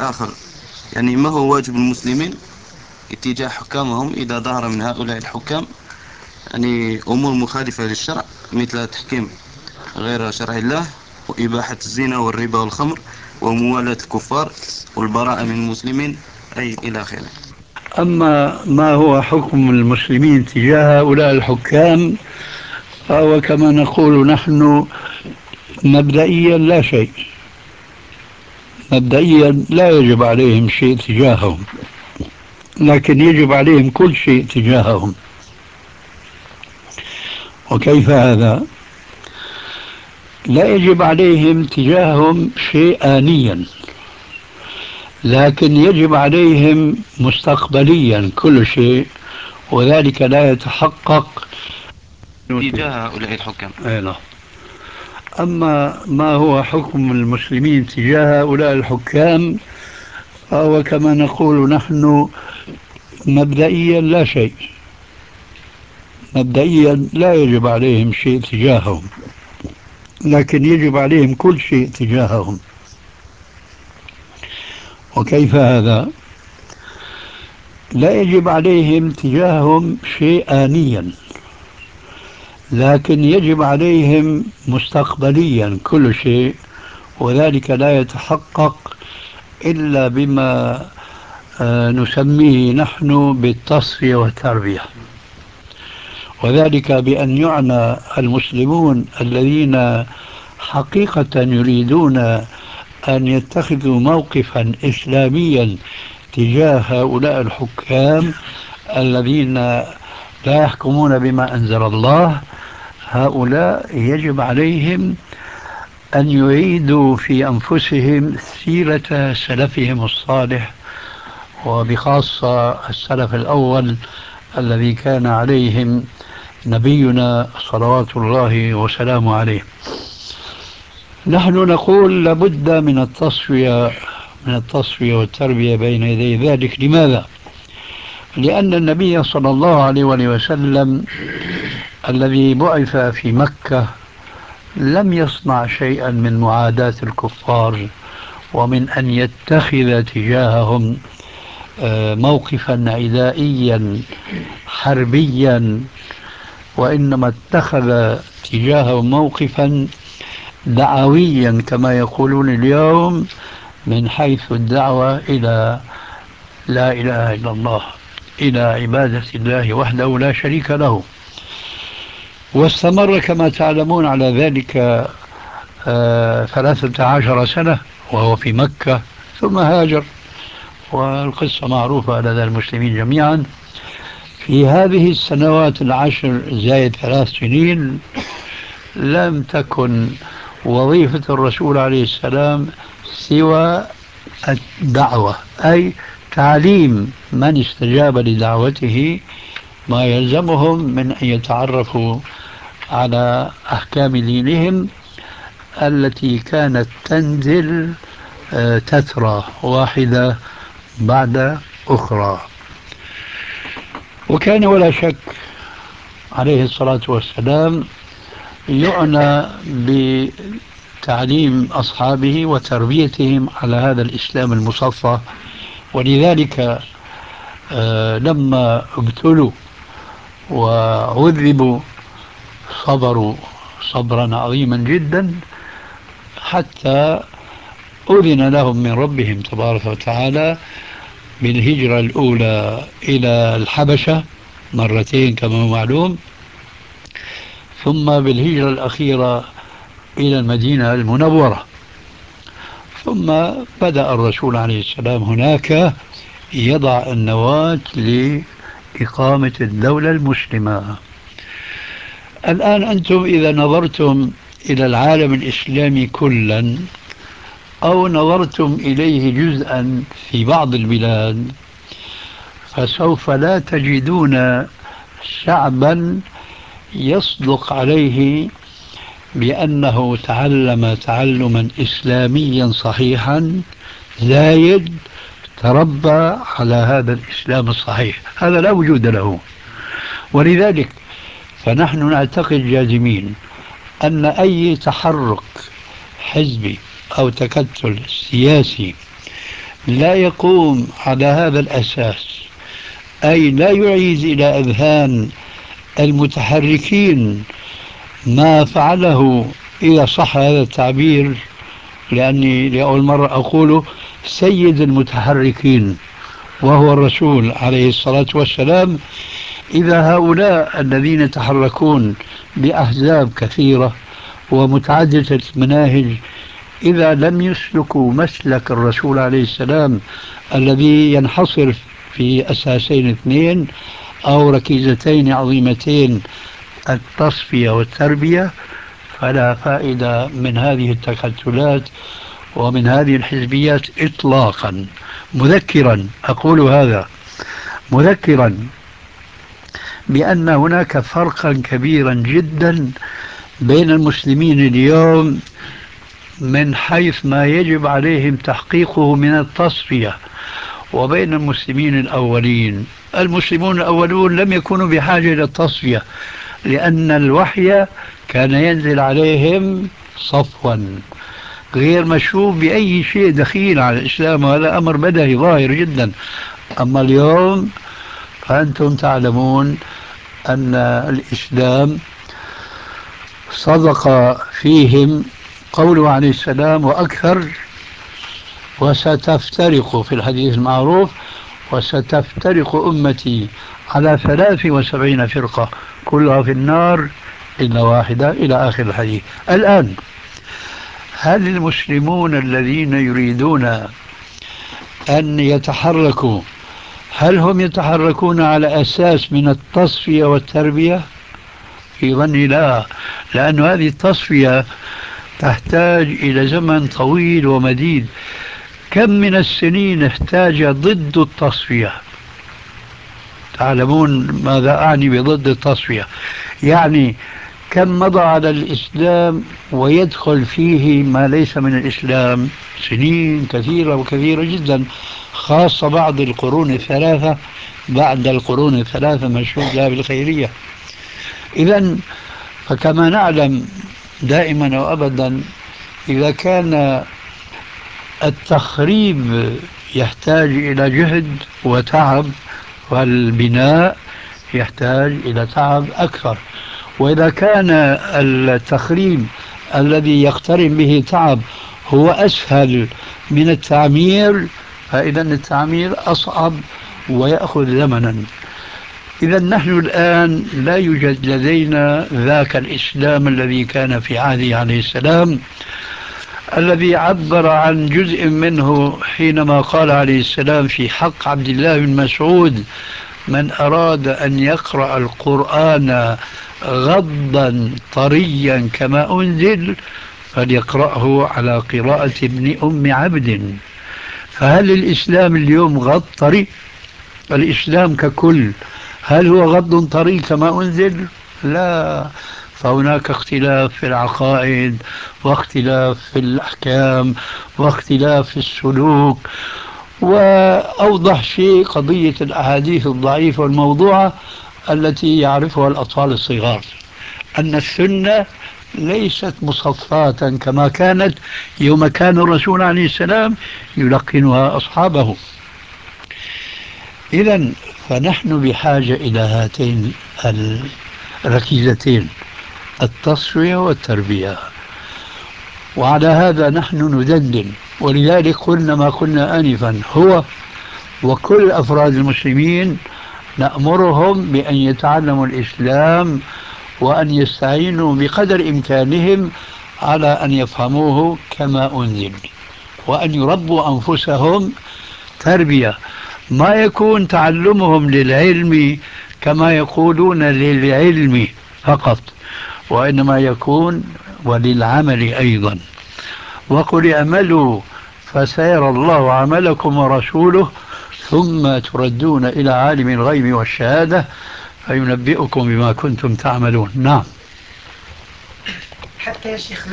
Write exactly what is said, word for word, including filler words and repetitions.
آخر، يعني ما هو واجب المسلمين اتجاه حكامهم إذا ظهر من هؤلاء الحكام يعني أمور مخالفة للشرع، مثل تحكيم غير شرع الله، وإباحة الزنا والربا والخمر وموالاة الكفار والبراءة من المسلمين، أي إلى آخره. أما ما هو حكم المسلمين تجاه هؤلاء الحكام، فهو كما نقول نحن مبدئيا لا شيء. مبدئيا لا يجب عليهم شيء تجاههم، لكن يجب عليهم كل شيء تجاههم. وكيف هذا؟ لا يجب عليهم تجاههم شيء آنيا، لكن يجب عليهم مستقبليا كل شيء، وذلك لا يتحقق تجاه هؤلاء الحكام. أي نعم. أما ما هو حكم المسلمين تجاه هؤلاء الحكام، فهو كما نقول نحن مبدئيا لا شيء. مبدئيا لا يجب عليهم شيء تجاههم، لكن يجب عليهم كل شيء تجاههم. وكيف هذا؟ لا يجب عليهم تجاههم شيء آنيا، لكن يجب عليهم مستقبليا كل شيء، وذلك لا يتحقق إلا بما آه، نسميه نحن بالتصفية والتربية، وذلك بأن يعنى المسلمون الذين حقيقة يريدون أن يتخذوا موقفا إسلاميا تجاه هؤلاء الحكام الذين لا يحكمون بما أنزل الله. هؤلاء يجب عليهم أن يعيدوا في أنفسهم سيرة سلفهم الصالح، وبخاصة السلف الأول الذي كان عليهم نبينا صلوات الله وسلامه عليه. نحن نقول لابد من التصفية من التصفية والتربية بين يدي ذلك. لماذا؟ لأن النبي صلى الله عليه وسلم الذي بعث في مكة لم يصنع شيئا من معاداة الكفار ومن أن يتخذ تجاههم آه، موقفا عدائيا حربيا، وإنما اتخذ تجاههم موقفا دعويا كما يقولون اليوم، من حيث الدعوة إلى لا إله إلا الله، إلى عبادة الله وحده لا شريك له. واستمر كما تعلمون على ذلك آه، ثلاثة عشر سنة وهو في مكة، ثم هاجر، والقصة معروفة لدى المسلمين جميعا. في هذه السنوات العشر زائد ثلاث سنين لم تكن وظيفة الرسول عليه السلام سوى الدعوة، أي تعليم من استجاب لدعوته ما يلزمهم من أن يتعرفوا على أحكام دينهم التي كانت تنزل آه، تترى واحدة بعد أخرى. وكان ولا شك عليه الصلاة والسلام يعنى بتعليم أصحابه وتربيتهم على هذا الإسلام المصفى. ولذلك آه، لما ابتلوا وعذبوا صبروا صبرا عظيما جدا، حتى أذن لهم من ربهم تبارك وتعالى بالهجرة الأولى إلى الحبشة مرتين كما هو معلوم، ثم بالهجرة الأخيرة إلى المدينة المنورة. ثم بدأ الرسول عليه السلام هناك يضع النواة لإقامة الدولة المسلمة. الآن أنتم إذا نظرتم إلى العالم الإسلامي كلا أو نظرتم إليه جزءا في بعض البلاد، فسوف لا تجدون شعبا يصدق عليه بأنه تعلم تعلما إسلاميا صحيحا زايد، تربى على هذا الإسلام الصحيح، هذا لا وجود له. ولذلك فنحن نعتقد جازمين أن أي تحرك حزبي أو تكتل سياسي لا يقوم على هذا الأساس، أي لا يعيد إلى أذهان المتحركين ما فعله، إذا صح هذا التعبير، لأني لأول مرة أقول سيد المتحركين وهو الرسول عليه الصلاة والسلام، إذا هؤلاء الذين يتحركون بأحزاب كثيرة ومتعددة المناهج إذا لم يسلكوا مسلك الرسول عليه السلام الذي ينحصر في أساسين اثنين أو ركيزتين عظيمتين، التصفية والتربية، فلا فائدة من هذه التكتلات ومن هذه الحزبيات إطلاقا. مذكرا أقول هذا، مذكرا بأن هناك فرقا كبيرا جدا بين المسلمين اليوم من حيث ما يجب عليهم تحقيقه من التصفية وبين المسلمين الأولين. المسلمون الأولون لم يكونوا بحاجة إلى التصفية، لأن الوحي كان ينزل عليهم صفوا غير مشوب بأي شيء دخيل على الإسلام، وهذا أمر بدهي ظاهر جدا. أما اليوم فأنتم تعلمون أن الإسلام صدق فيهم قوله عليه السلام وأكثر، وستفترق في الحديث المعروف وستفترق أمتي على ثلاث وسبعين فرقة كلها في النار إلا واحدة، إلى آخر الحديث. الآن هل المسلمون الذين يريدون أن يتحركوا هل هم يتحركون على أساس من التصفية والتربية؟ في ظني لا، لأن هذه التصفية تحتاج إلى زمن طويل ومديد. كم من السنين احتاج ضد التصفية؟ تعلمون ماذا أعني بضد التصفية؟ يعني كم مضى على الإسلام ويدخل فيه ما ليس من الإسلام؟ سنين كثيرة وكثيرة جدا، خاصة بعد القرون الثلاثة، بعد القرون الثلاثة مشهود لها بالخيرية. إذن فكما نعلم دائما وأبدا، إذا كان التخريب يحتاج إلى جهد وتعب، والبناء يحتاج إلى تعب أكثر. وإذا كان التخريب الذي يقترن به تعب هو أسهل من التعمير، فإذا التعمير أصعب ويأخذ زمنا. إذا نحن الآن لا يوجد لدينا ذاك الإسلام الذي كان في عهده عليه السلام، الذي عبر عن جزء منه حينما قال عليه السلام في حق عبد الله بن مسعود: من أراد أن يقرأ القرآن غضا طريا كما أنزل فليقرأه على قراءة ابن أم عبد. فهل الإسلام اليوم غض طري؟ الإسلام ككل هل هو غض طري كما أنزل؟ لا، فهناك اختلاف في العقائد، واختلاف في الأحكام، واختلاف في السلوك. وأوضح شيء قضية الأحاديث الضعيفة والموضوعة التي يعرفها الأطفال الصغار، أن السنة ليست مصفاة كما كانت يوم كان الرسول عليه السلام يلقنها أصحابه. إذن فنحن بحاجة إلى هاتين الركيزتين، التصفية والتربية، وعلى هذا نحن ندندن. ولذلك قلنا ما قلنا آنفا، هو وكل أفراد المسلمين نأمرهم بأن يتعلموا الإسلام وأن يستعينوا بقدر إمكانهم على أن يفهموه كما أنزل، وأن يربوا أنفسهم تربية، ما يكون تعلمهم للعلم كما يقولون للعلم فقط، وإنما يكون وللعمل أيضا. وقل اعملوا فسيرى الله عملكم ورسوله ثم تردون إلى عالم الغيب والشهادة فينبئكم بما كنتم تعملون. نعم. حتى يا شيخ